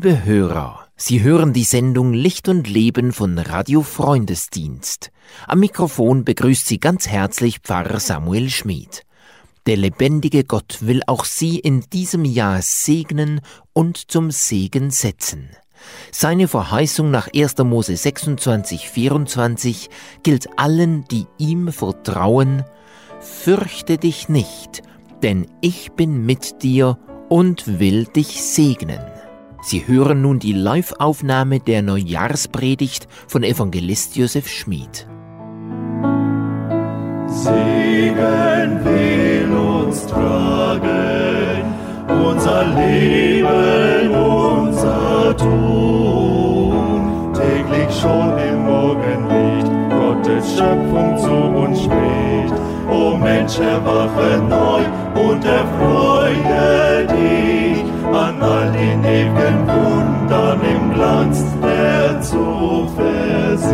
Liebe Hörer, Sie hören die Sendung Licht und Leben von Radio Freundesdienst. Am Mikrofon begrüßt Sie ganz herzlich Pfarrer Samuel Schmid. Der lebendige Gott will auch Sie in diesem Jahr segnen und zum Segen setzen. Seine Verheißung nach 1. Mose 26, 24 gilt allen, die ihm vertrauen: Fürchte dich nicht, denn ich bin mit dir und will dich segnen. Sie hören nun die Live-Aufnahme der Neujahrspredigt von Evangelist Josef Schmid. Segen will uns tragen, unser Leben, unser Tun. Täglich schon im Morgenlicht Gottes Schöpfung zu uns spricht. O Mensch, erwache neu und erfreue dich an all den ewigen Wundern im Glanz der Zuversicht.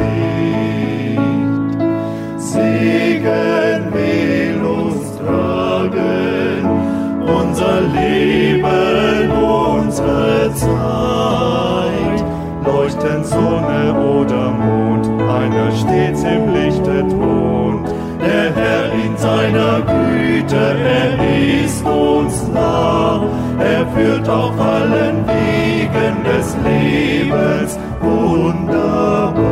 Segen will uns tragen, unser Leben, unsere Zeit. Leuchten Sonne oder Mond, einer stets im Lichte thront. Der Herr in seiner Güte, er ist uns nah. Er führt auf allen Wegen des Lebens wunderbar.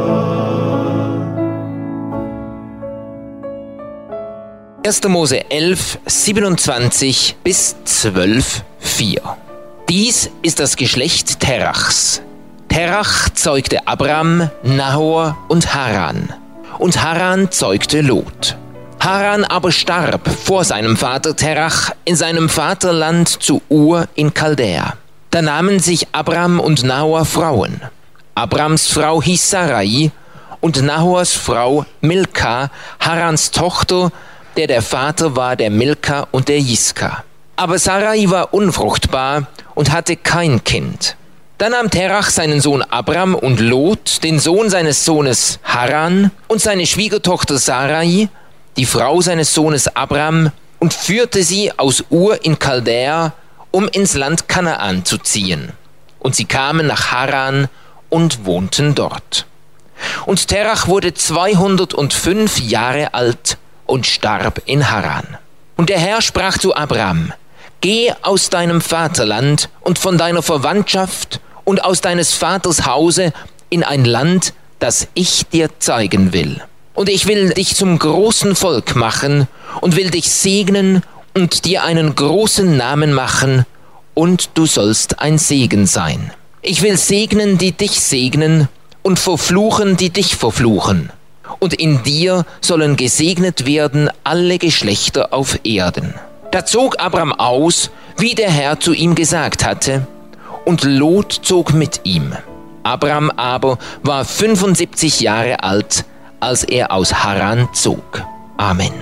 (1. Mose 11, 27 bis 12, 4). Dies ist das Geschlecht Terachs. Terach zeugte Abram, Nahor und Haran. Und Haran zeugte Lot. Haran aber starb vor seinem Vater Terach in seinem Vaterland zu Ur in Chaldäa. Da nahmen sich Abram und Nahor Frauen. Abrams Frau hieß Sarai und Nahors Frau Milka, Harans Tochter, der Vater war der Milka und der Jiska. Aber Sarai war unfruchtbar und hatte kein Kind. Da nahm Terach seinen Sohn Abram und Lot, den Sohn seines Sohnes Haran, und seine Schwiegertochter Sarai, die Frau seines Sohnes Abram, und führte sie aus Ur in Chaldäa, um ins Land Kanaan zu ziehen. Und sie kamen nach Haran und wohnten dort. Und Terach wurde 205 Jahre alt und starb in Haran. Und der Herr sprach zu Abram: Geh aus deinem Vaterland und von deiner Verwandtschaft und aus deines Vaters Hause in ein Land, das ich dir zeigen will. Und ich will dich zum großen Volk machen und will dich segnen und dir einen großen Namen machen, und du sollst ein Segen sein. Ich will segnen, die dich segnen, und verfluchen, die dich verfluchen. Und in dir sollen gesegnet werden alle Geschlechter auf Erden. Da zog Abram aus, wie der Herr zu ihm gesagt hatte, und Lot zog mit ihm. Abram aber war 75 Jahre alt, als er aus Haran zog. Amen.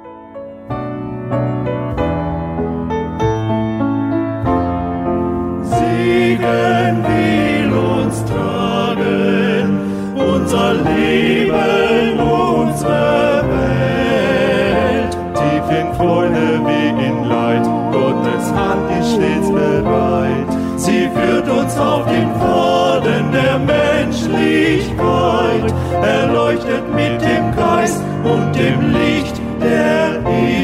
Segen will uns tragen, unser Leben, unsere Welt. Tief in Freude wie in Leid, Gottes Hand ist stets bereit. Sie führt uns auf den Pfaden der Menschlichkeit, erleuchtet mit dem Geist und dem Licht der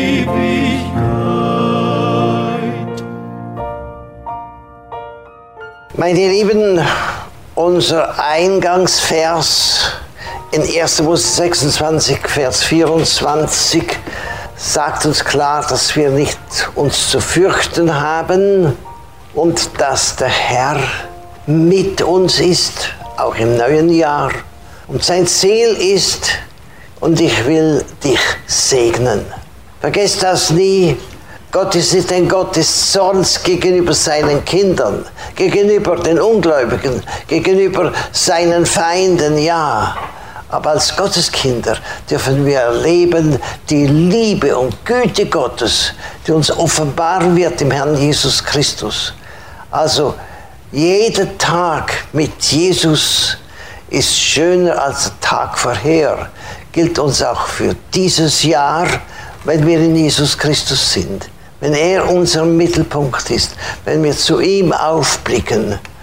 Ewigkeit. Meine Lieben, unser Eingangsvers in 1. Mose 26, Vers 24 sagt uns klar, dass wir nicht uns zu fürchten haben und dass der Herr mit uns ist, auch im neuen Jahr. Und sein Ziel ist, und ich will dich segnen. Vergesst das nie. Gott ist nicht ein Gott des Zorns gegenüber seinen Kindern, gegenüber den Ungläubigen, gegenüber seinen Feinden, ja. Aber als Gotteskinder dürfen wir erleben die Liebe und Güte Gottes, die uns offenbaren wird im Herrn Jesus Christus. Also jeder Tag mit Jesus ist schöner als der Tag vorher. Gilt uns auch für dieses Jahr, wenn wir in Jesus Christus sind. Wenn er unser Mittelpunkt ist, wenn wir zu ihm aufblicken,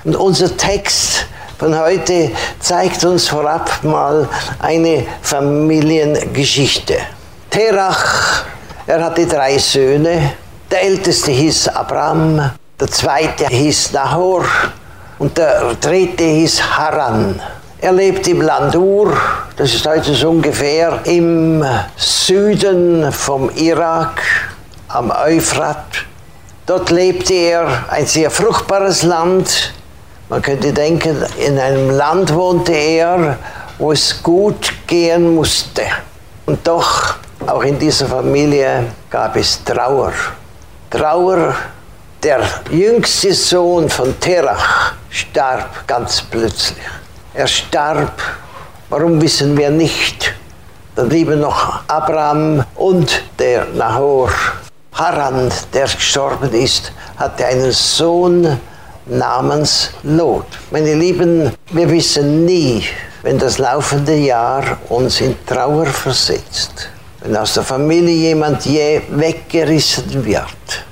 Und unser Text von heute zeigt uns vorab mal eine Familiengeschichte. Terach, er hatte 3 Söhne. Der älteste hieß Abram, der zweite hieß Nahor und der dritte hieß Haran. Er lebt im Land Ur, das ist heute so ungefähr im Süden vom Irak, am Euphrat. Dort lebte er, ein sehr fruchtbares Land. Man könnte denken, in einem Land wohnte er, wo es gut gehen musste. Und doch, auch in dieser Familie gab es Trauer. Trauer, der jüngste Sohn von Terach starb ganz plötzlich. Er starb, warum wissen wir nicht. Dann blieben noch Abram und der Nahor. Haran, der gestorben ist, hatte einen Sohn namens Lot. Meine Lieben, wir wissen nie, wenn das laufende Jahr uns in Trauer versetzt, wenn aus der Familie jemand je weggerissen wird.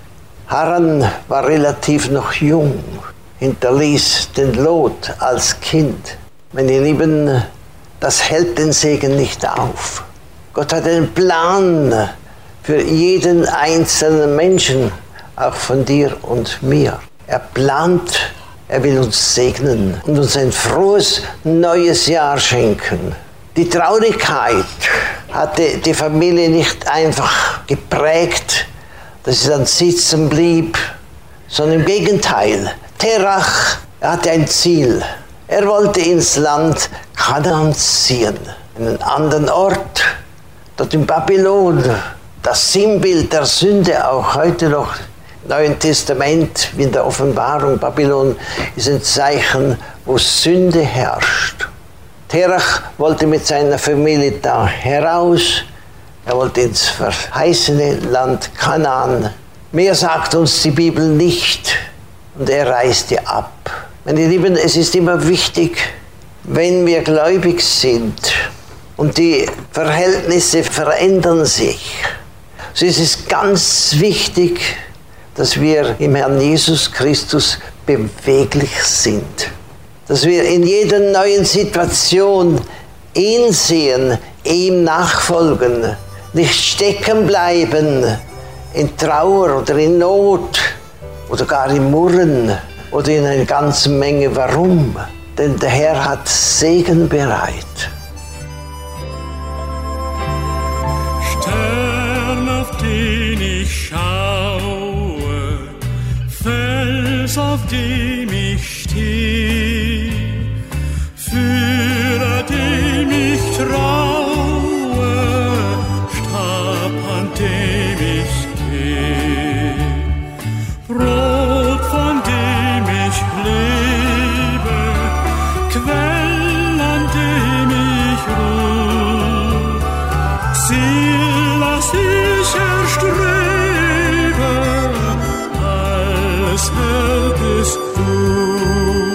Haran war relativ noch jung, hinterließ den Lot als Kind. Meine Lieben, das hält den Segen nicht auf. Gott hat einen Plan für jeden einzelnen Menschen, auch von dir und mir. Er plant, er will uns segnen und uns ein frohes neues Jahr schenken. Die Traurigkeit hatte die Familie nicht einfach geprägt, dass sie dann sitzen blieb, sondern im Gegenteil. Terach, er hatte ein Ziel. Er wollte ins Land Kanaan ziehen, einen anderen Ort, dort in Babylon. Das Sinnbild der Sünde auch heute noch im Neuen Testament, wie in der Offenbarung. Babylon ist ein Zeichen, wo Sünde herrscht. Terach wollte mit seiner Familie da heraus. Er wollte ins verheißene Land Kanaan. Mehr sagt uns die Bibel nicht. Und er reiste ab. Meine Lieben, es ist immer wichtig, wenn wir gläubig sind und die Verhältnisse verändern sich, so ist es ganz wichtig, dass wir im Herrn Jesus Christus beweglich sind. Dass wir in jeder neuen Situation ihn sehen, ihm nachfolgen, nicht stecken bleiben in Trauer oder in Not oder gar im Murren oder in einer ganzen Menge Warum. Denn der Herr hat Segen bereit. Stern, auf den ich schaue, Fels, auf dem ich stehe, für den ich traue, Stab, an dem ich gehe, Brot, von dem ich lebe, Quell, an dem ich ruhe, Ziel, das ich erstrebe, alles Herr bist du.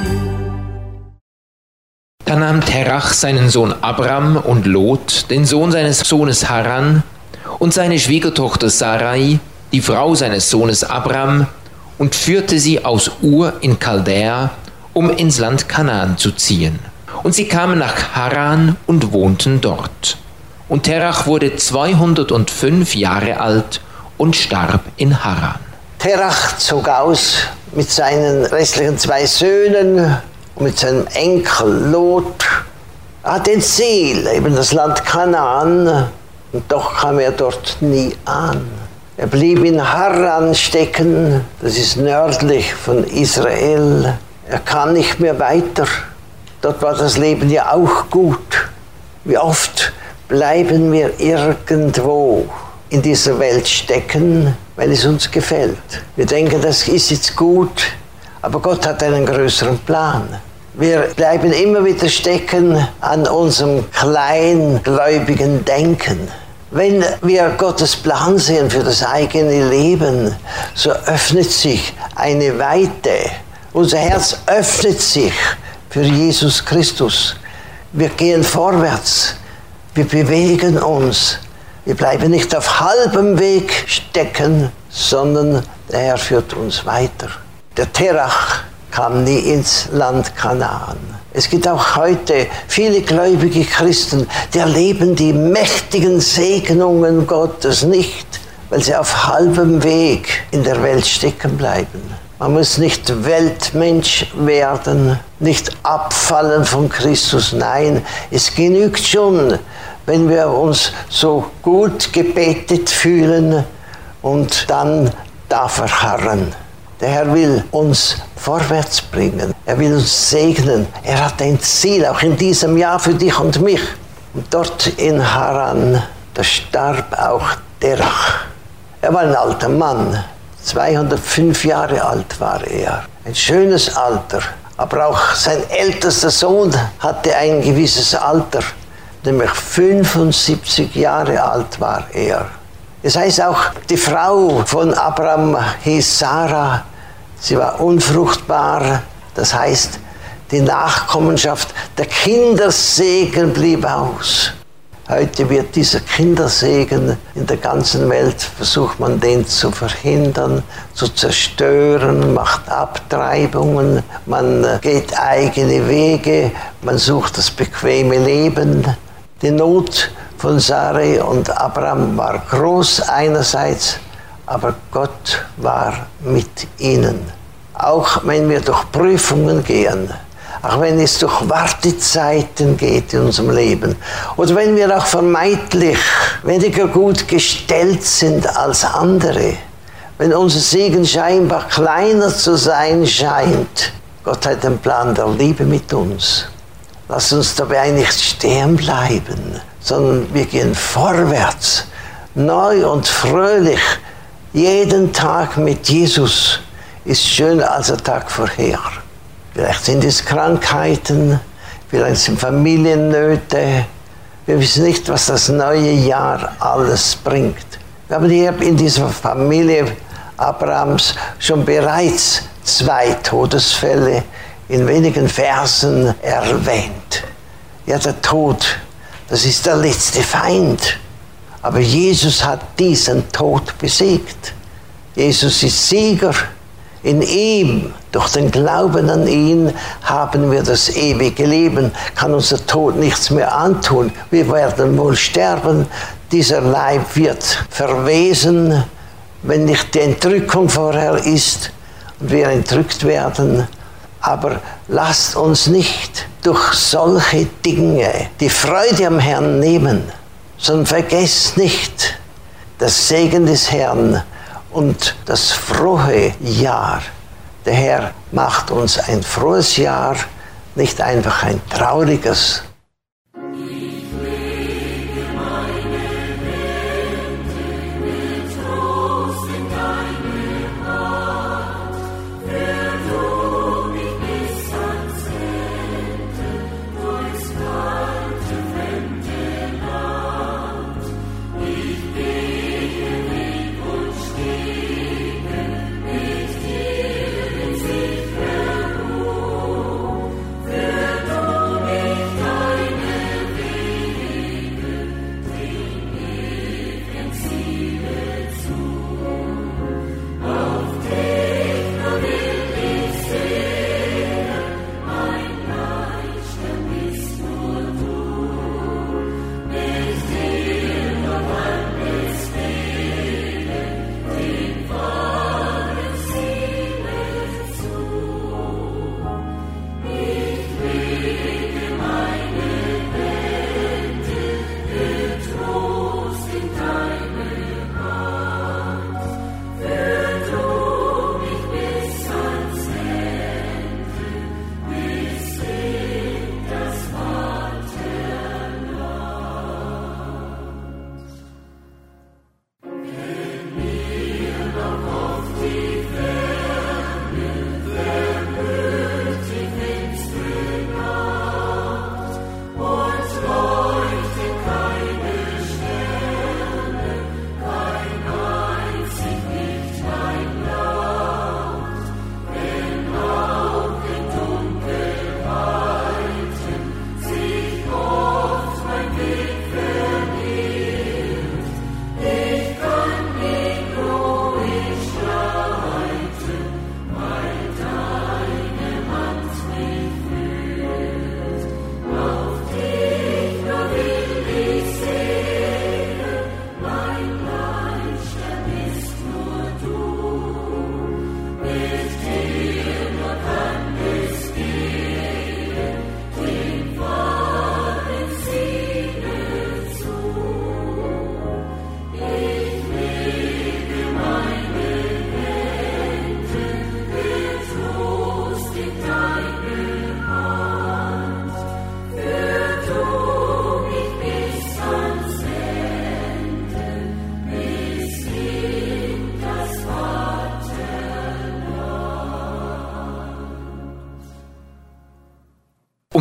Da nahm Terach seinen Sohn Abram und Lot, den Sohn seines Sohnes Haran, und seine Schwiegertochter Sarai, die Frau seines Sohnes Abram, und führte sie aus Ur in Chaldäa, um ins Land Kanaan zu ziehen. Und sie kamen nach Haran und wohnten dort. Und Terach wurde 205 Jahre alt und starb in Haran. Terach zog aus mit seinen restlichen 2 Söhnen und mit seinem Enkel Lot. Er hatte ein Ziel, eben das Land Kanaan, und doch kam er dort nie an. Er blieb in Haran stecken, das ist nördlich von Israel. Er kam nicht mehr weiter. Dort war das Leben ja auch gut. Wie oft bleiben wir irgendwo in dieser Welt stecken, weil es uns gefällt. Wir denken, das ist jetzt gut, aber Gott hat einen größeren Plan. Wir bleiben immer wieder stecken an unserem kleingläubigen Denken. Wenn wir Gottes Plan sehen für das eigene Leben, so öffnet sich eine Weite. Unser Herz öffnet sich für Jesus Christus. Wir gehen vorwärts. Wir bewegen uns. Wir bleiben nicht auf halbem Weg stecken, sondern der Herr führt uns weiter. Der Terach kam nie ins Land Kanaan. Es gibt auch heute viele gläubige Christen, die erleben die mächtigen Segnungen Gottes nicht, weil sie auf halbem Weg in der Welt stecken bleiben. Man muss nicht Weltmensch werden, nicht abfallen von Christus. Nein, es genügt schon, wenn wir uns so gut gebetet fühlen und dann da verharren. Der Herr will uns vorwärts bringen. Er will uns segnen. Er hat ein Ziel, auch in diesem Jahr für dich und mich. Und dort in Haran, da starb auch Terach. Er war ein alter Mann. 205 Jahre alt war er. Ein schönes Alter. Aber auch sein ältester Sohn hatte ein gewisses Alter. Nämlich 75 Jahre alt war er. Es heißt auch, die Frau von Abraham hieß Sarah. Sie war unfruchtbar. Das heißt, die Nachkommenschaft, der Kindersegen blieb aus. Heute wird dieser Kindersegen in der ganzen Welt, versucht man den zu verhindern, zu zerstören, macht Abtreibungen, man geht eigene Wege, man sucht das bequeme Leben. Die Not von Sarai und Abraham war groß einerseits, aber Gott war mit ihnen. Auch wenn wir durch Prüfungen gehen, auch wenn es durch Wartezeiten geht in unserem Leben oder wenn wir auch vermeintlich weniger gut gestellt sind als andere, wenn unser Segen scheinbar kleiner zu sein scheint, Gott hat einen Plan der Liebe mit uns. Lass uns dabei nicht stehen bleiben, sondern wir gehen vorwärts, neu und fröhlich. Jeden Tag mit Jesus ist schöner als der Tag vorher. Vielleicht sind es Krankheiten, vielleicht sind Familiennöte. Wir wissen nicht, was das neue Jahr alles bringt. Wir haben hier in dieser Familie Abrahams schon bereits 2 Todesfälle in wenigen Versen erwähnt. Ja, der Tod, das ist der letzte Feind. Aber Jesus hat diesen Tod besiegt. Jesus ist Sieger. In ihm, durch den Glauben an ihn, haben wir das ewige Leben. Kann unser Tod nichts mehr antun. Wir werden wohl sterben. Dieser Leib wird verwesen, wenn nicht die Entrückung vorher ist und wir entrückt werden. Aber lasst uns nicht durch solche Dinge die Freude am Herrn nehmen, sondern vergesst nicht das Segen des Herrn und das frohe Jahr. Der Herr macht uns ein frohes Jahr, nicht einfach ein trauriges. Für du mich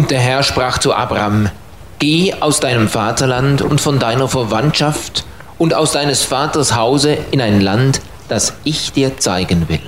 Und der Herr sprach zu Abram: Geh aus deinem Vaterland und von deiner Verwandtschaft und aus deines Vaters Hause in ein Land, das ich dir zeigen will.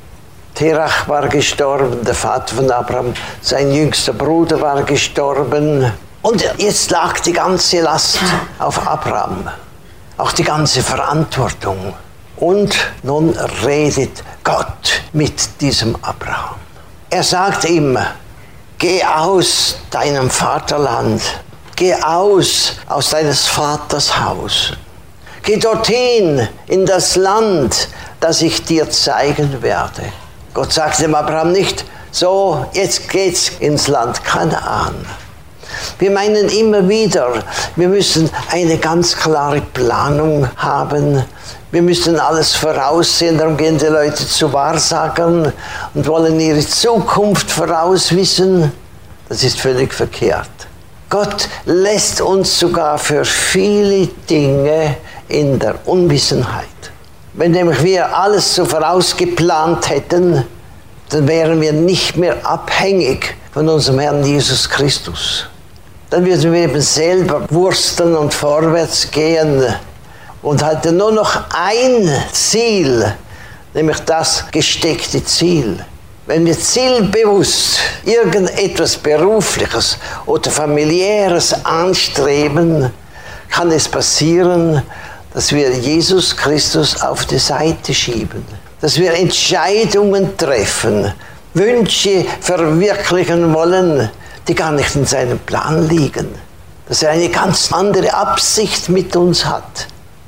Terach war gestorben, der Vater von Abraham. Sein jüngster Bruder war gestorben. Und jetzt lag die ganze Last auf Abraham. Auch die ganze Verantwortung. Und nun redet Gott mit diesem Abraham. Er sagt ihm: Geh aus deinem Vaterland. Geh aus deines Vaters Haus. Geh dorthin in das Land, das ich dir zeigen werde. Gott sagt dem Abraham nicht: So, jetzt geht's ins Land Kanaan. Wir meinen immer wieder, wir müssen eine ganz klare Planung haben. Wir müssen alles voraussehen, darum gehen die Leute zu Wahrsagern und wollen ihre Zukunft vorauswissen. Das ist völlig verkehrt. Gott lässt uns sogar für viele Dinge in der Unwissenheit. Wenn nämlich wir alles so vorausgeplant hätten, dann wären wir nicht mehr abhängig von unserem Herrn Jesus Christus. Dann würden wir eben selber wursteln und vorwärts gehen und hatten nur noch ein Ziel, nämlich das gesteckte Ziel. Wenn wir zielbewusst irgendetwas Berufliches oder Familiäres anstreben, kann es passieren, dass wir Jesus Christus auf die Seite schieben. Dass wir Entscheidungen treffen, Wünsche verwirklichen wollen, die gar nicht in seinem Plan liegen. Dass er eine ganz andere Absicht mit uns hat.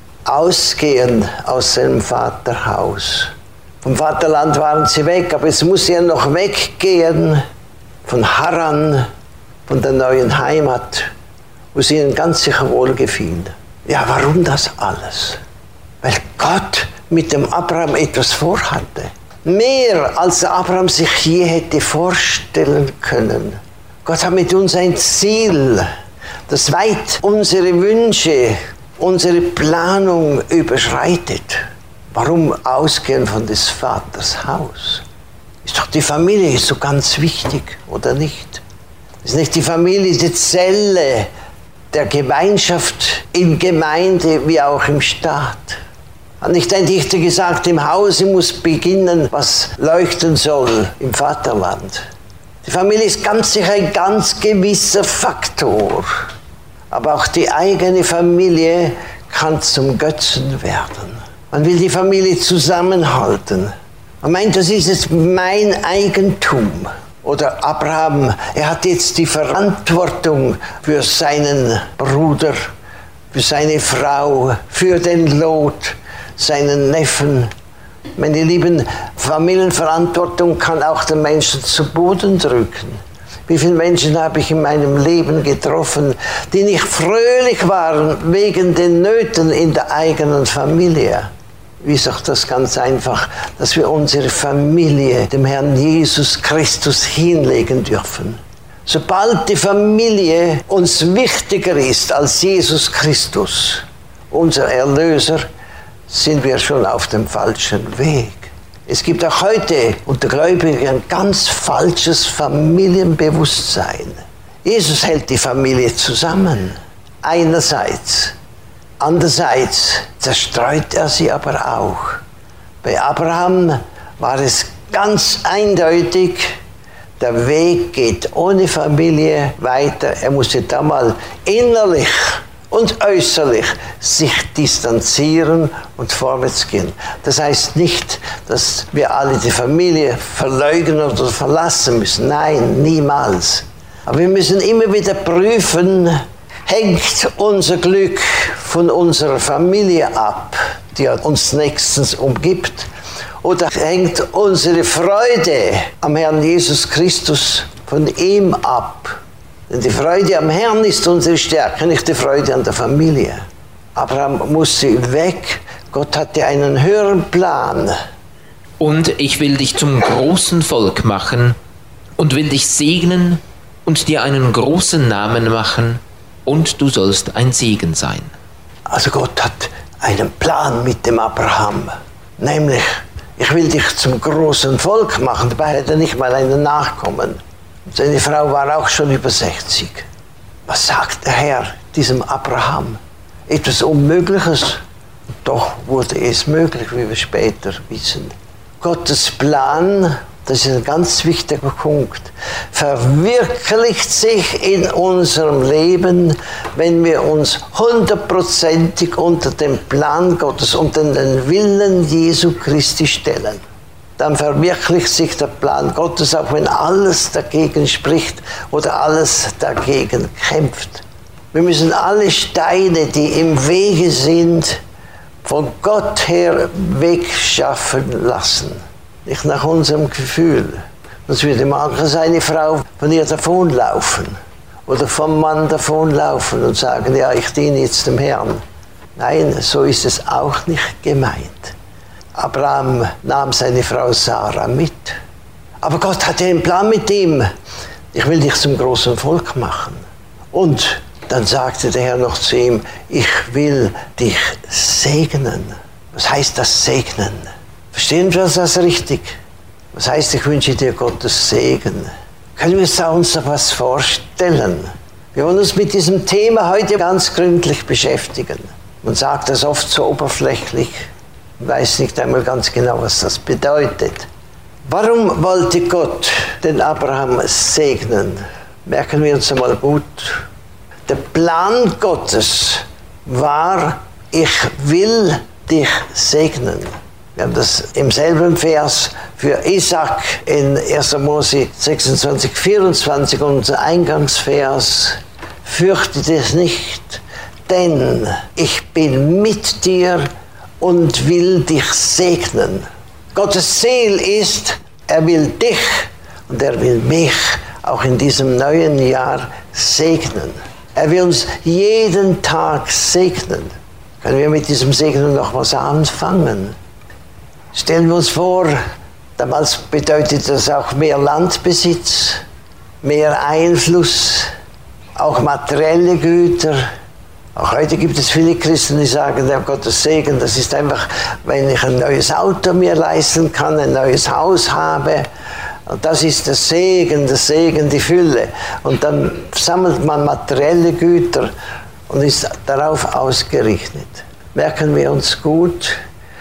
Ausgehen aus seinem Vaterhaus. Vom Vaterland waren sie weg, aber jetzt muss er noch weggehen von Haran, von der neuen Heimat, wo es ihnen ganz sicher wohlgefiel. Ja, warum das alles? Weil Gott mit dem Abraham etwas vorhatte. Mehr als Abraham sich je hätte vorstellen können. Gott hat mit uns ein Ziel, das weit unsere Wünsche, unsere Planung überschreitet. Warum ausgehen von des Vaters Haus? Ist doch die Familie so ganz wichtig, oder nicht? Ist nicht die Familie die Zelle der Gemeinschaft in Gemeinde wie auch im Staat? Hat nicht ein Dichter gesagt, im Hause muss beginnen, was leuchten soll im Vaterland? Die Familie ist ganz sicher ein ganz gewisser Faktor. Aber auch die eigene Familie kann zum Götzen werden. Man will die Familie zusammenhalten. Man meint, das ist jetzt mein Eigentum. Oder Abraham, er hat jetzt die Verantwortung für seinen Bruder, für seine Frau, für den Lot, seinen Neffen. Meine Lieben, Familienverantwortung kann auch den Menschen zu Boden drücken. Wie viele Menschen habe ich in meinem Leben getroffen, die nicht fröhlich waren wegen den Nöten in der eigenen Familie? Wie ist auch das ganz einfach, dass wir unsere Familie dem Herrn Jesus Christus hinlegen dürfen. Sobald die Familie uns wichtiger ist als Jesus Christus, unser Erlöser, sind wir schon auf dem falschen Weg. Es gibt auch heute unter Gläubigen ein ganz falsches Familienbewusstsein. Jesus hält die Familie zusammen, einerseits. Andererseits zerstreut er sie aber auch. Bei Abraham war es ganz eindeutig, der Weg geht ohne Familie weiter. Er musste da mal innerlich und äußerlich sich distanzieren und vorwärts gehen. Das heißt nicht, dass wir alle die Familie verleugnen oder verlassen müssen. Nein, niemals. Aber wir müssen immer wieder prüfen, hängt unser Glück von unserer Familie ab, die uns nächstens umgibt, oder hängt unsere Freude am Herrn Jesus Christus von ihm ab? Denn die Freude am Herrn ist unsere Stärke, nicht die Freude an der Familie. Abraham musste weg, Gott hatte einen höheren Plan. Und ich will dich zum großen Volk machen und will dich segnen und dir einen großen Namen machen, und du sollst ein Segen sein. Also Gott hat einen Plan mit dem Abraham, nämlich, ich will dich zum großen Volk machen, dabei hat er nicht mal einen Nachkommen. Seine Frau war auch schon über 60. Was sagt der Herr diesem Abraham? Etwas Unmögliches. Doch wurde es möglich, wie wir später wissen. Gottes Plan, das ist ein ganz wichtiger Punkt, verwirklicht sich in unserem Leben, wenn wir uns 100%ig unter den Plan Gottes, unter den Willen Jesu Christi stellen. Dann verwirklicht sich der Plan Gottes, auch wenn alles dagegen spricht oder alles dagegen kämpft. Wir müssen alle Steine, die im Wege sind, von Gott her wegschaffen lassen. Nicht nach unserem Gefühl. Sonst würde manchmal seine Frau von ihr davonlaufen oder vom Mann davonlaufen und sagen, ja, ich diene jetzt dem Herrn. Nein, so ist es auch nicht gemeint. Abraham nahm seine Frau Sarah mit. Aber Gott hatte einen Plan mit ihm. Ich will dich zum großen Volk machen. Und dann sagte der Herr noch zu ihm, ich will dich segnen. Was heißt das segnen? Verstehen wir das richtig? Was heißt, ich wünsche dir Gottes Segen? Können wir uns da was vorstellen? Wir wollen uns mit diesem Thema heute ganz gründlich beschäftigen. Man sagt das oft so oberflächlich. Ich weiß nicht einmal ganz genau, was das bedeutet. Warum wollte Gott den Abraham segnen? Merken wir uns einmal gut. Der Plan Gottes war, ich will dich segnen. Wir haben das im selben Vers für Isaac in 1. Mose 26, 24, unser Eingangsvers. Fürchte dich nicht, denn ich bin mit dir und will dich segnen. Gottes Ziel ist, er will dich und er will mich auch in diesem neuen Jahr segnen. Er will uns jeden Tag segnen. Können wir mit diesem Segen noch was anfangen? Stellen wir uns vor, damals bedeutet das auch mehr Landbesitz, mehr Einfluss, auch materielle Güter. Auch heute gibt es viele Christen, die sagen, der Gottes Segen, das ist einfach, wenn ich ein neues Auto mir leisten kann, ein neues Haus habe. Und das ist der Segen, die Fülle. Und dann sammelt man materielle Güter und ist darauf ausgerichtet. Merken wir uns gut,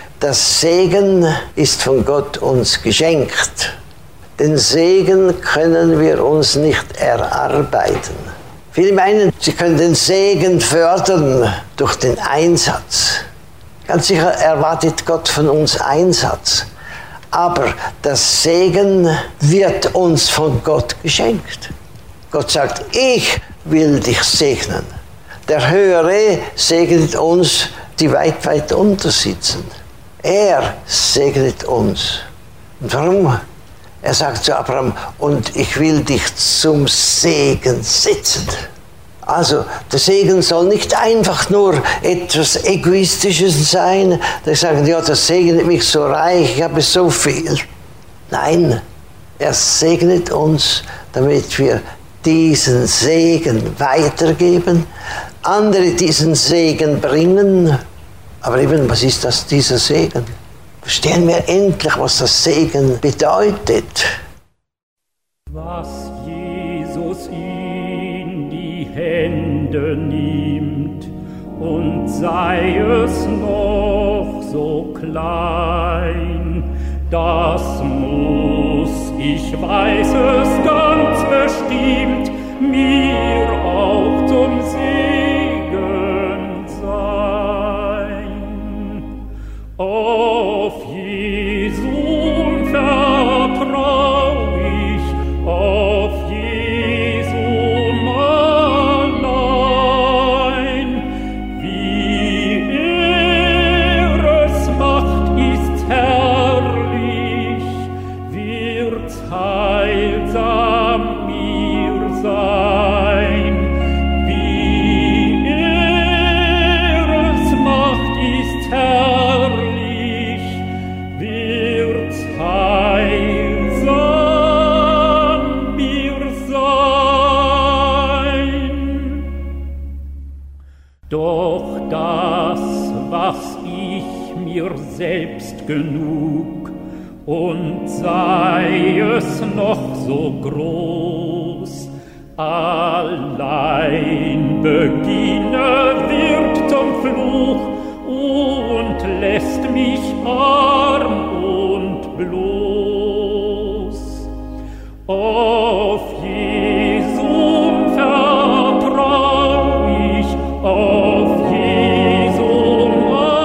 das Segen ist von Gott uns geschenkt. Den Segen können wir uns nicht erarbeiten. Viele meinen, sie können den Segen fördern durch den Einsatz. Ganz sicher erwartet Gott von uns Einsatz. Aber das Segen wird uns von Gott geschenkt. Gott sagt, ich will dich segnen. Der Höhere segnet uns, die weit, weit unter sitzen. Er segnet uns. Und warum? Er sagt zu Abraham, und ich will dich zum Segen setzen. Also, der Segen soll nicht einfach nur etwas Egoistisches sein, dass ich sage, ja, das segnet mich so reich, ich habe so viel. Nein, er segnet uns, damit wir diesen Segen weitergeben, andere diesen Segen bringen. Aber eben, was ist das, dieser Segen? Verstehen wir endlich, was das Segen bedeutet. Was Jesus in die Hände nimmt, und sei es noch so klein, das muss, ich weiß es ganz bestimmt, mir auch zum Segen sein. Auf Jesum vertrau ich, auf Jesum allein. Wie es macht, ist herrlich, wird's heilsam mir sein. Wie es macht, ist herrlich, wird's heilsam mir sein. Doch das, was ich mir selbst genug, und sei es noch so groß, Allein beginne wird zum Fluch und lässt mich arm und bloß. Auf Jesum vertrau ich, auf Jesum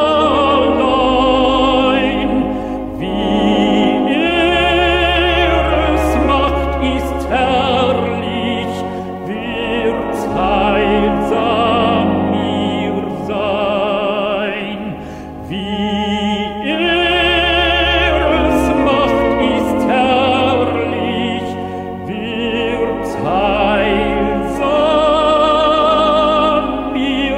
allein. Wie es macht, ist herrlich, wird's heilsam mir sein. Wie es macht, ist herrlich, wird's heilsam mir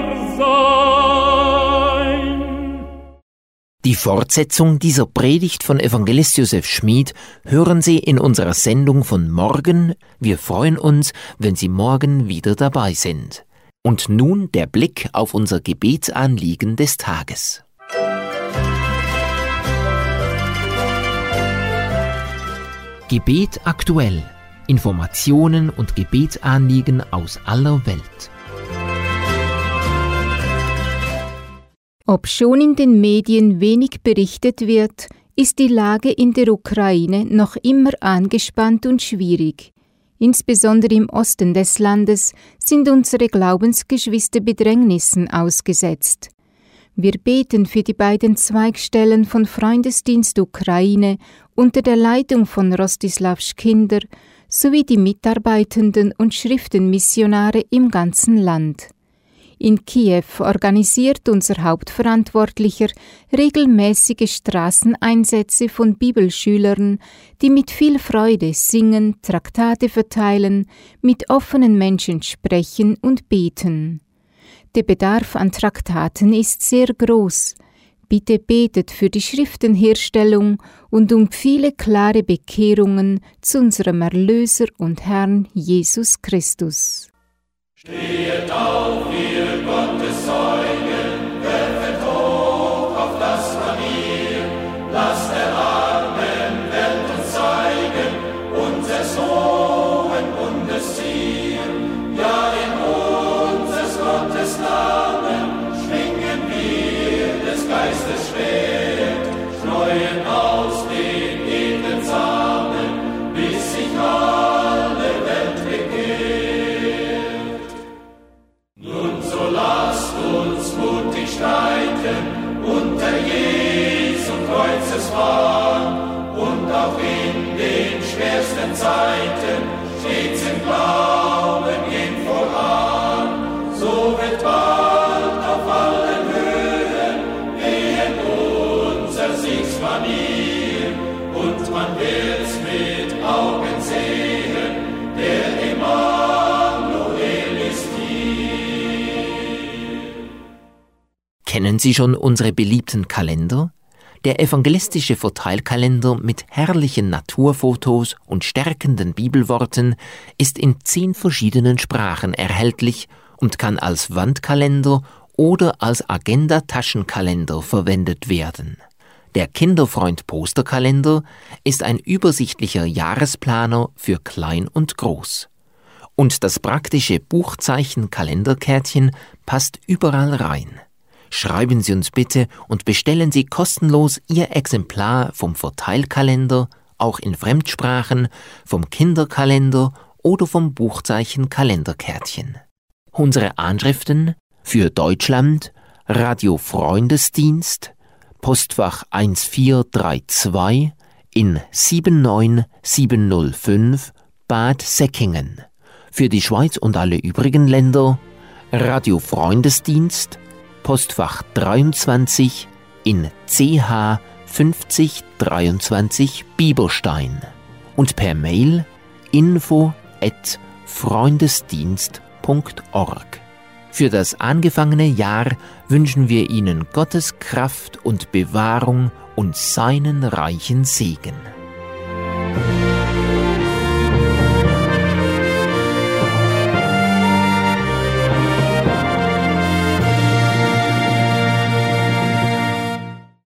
sein. Die Fortsetzung dieser Predigt von Evangelist Josef Schmid hören Sie in unserer Sendung von morgen. Wir freuen uns, wenn Sie morgen wieder dabei sind. Und nun der Blick auf unser Gebetsanliegen des Tages. Gebet aktuell. Informationen und Gebetsanliegen aus aller Welt. Obschon in den Medien wenig berichtet wird, ist die Lage in der Ukraine noch immer angespannt und schwierig. Insbesondere im Osten des Landes sind unsere Glaubensgeschwister Bedrängnissen ausgesetzt. Wir beten für die beiden Zweigstellen von Freundesdienst Ukraine unter der Leitung von Rostislav Schkinder sowie die Mitarbeitenden und Schriftenmissionare im ganzen Land. In Kiew organisiert unser Hauptverantwortlicher regelmäßige Straßeneinsätze von Bibelschülern, die mit viel Freude singen, Traktate verteilen, mit offenen Menschen sprechen und beten. Der Bedarf an Traktaten ist sehr groß. Bitte betet für die Schriftenherstellung und um viele klare Bekehrungen zu unserem Erlöser und Herrn Jesus Christus. Stehet auf, ihr Gottes Zeugen, werfet hoch auf das Manier, lasst der armen Welt uns zeigen, unser Sohn und das Ziel. Ja, in unseres Gottes Namen schwingen wir des Geistes Schwert, streuen aus den edlen Samen, bis sich alle Welt bekehrt. Nun so lasst uns mutig streiten unter Jesu Kreuzesfahn und auch in den schwersten Zeiten stets im Glauben gehen voran. So wird bald auf allen Höhen wehen unser Siegsmanier und man wird's mit Augen sehen, der Emmanuel ist hier. Kennen Sie schon unsere beliebten Kalender? Der evangelistische Verteilkalender mit herrlichen Naturfotos und stärkenden Bibelworten ist in 10 verschiedenen Sprachen erhältlich und kann als Wandkalender oder als Agenda-Taschenkalender verwendet werden. Der Kinderfreund-Posterkalender ist ein übersichtlicher Jahresplaner für Klein und Groß. Und das praktische Buchzeichen-Kalenderkärtchen passt überall rein. Schreiben Sie uns bitte und bestellen Sie kostenlos Ihr Exemplar vom Verteilkalender, auch in Fremdsprachen, vom Kinderkalender oder vom Buchzeichen-Kalenderkärtchen. Unsere Anschriften: für Deutschland Radio Freundesdienst, Postfach 1432 in 79705 Bad Säckingen. Für die Schweiz und alle übrigen Länder Radio Freundesdienst, Postfach 23 in CH 5023 Bieberstein und per Mail info@freundesdienst.org. Für das angefangene Jahr wünschen wir Ihnen Gottes Kraft und Bewahrung und seinen reichen Segen.